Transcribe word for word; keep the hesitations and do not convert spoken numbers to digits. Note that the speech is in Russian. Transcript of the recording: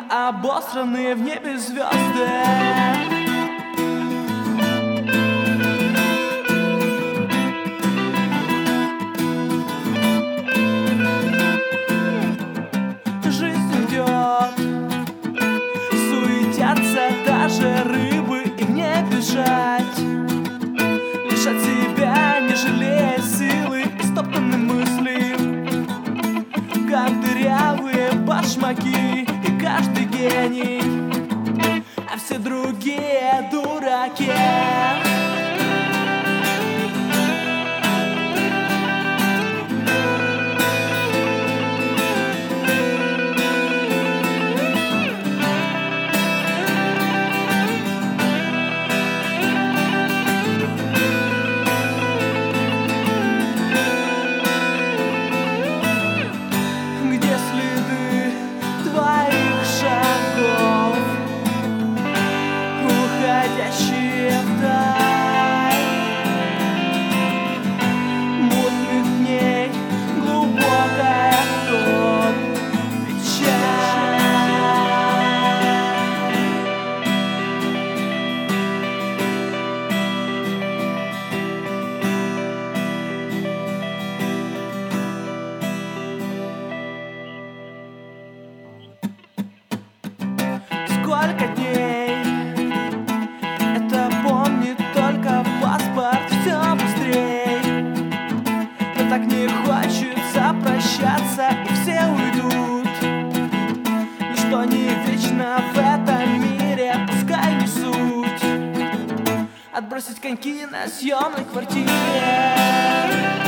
обосранные в небе звезды. Жизнь идет, суетятся даже рыбы, и мне бежать, лишь от себя, не жалея силы и стоптаны мысли, как дырявые башмаки. И каждый гений, а все другие дураки. Уходящие вдаль мутных дней, глубокая топь, печаль. Сколько дней так не хочется прощаться, и все уйдут. Ничто не вечно в этом мире, пускай не суть. Отбросить коньки на съемной квартире.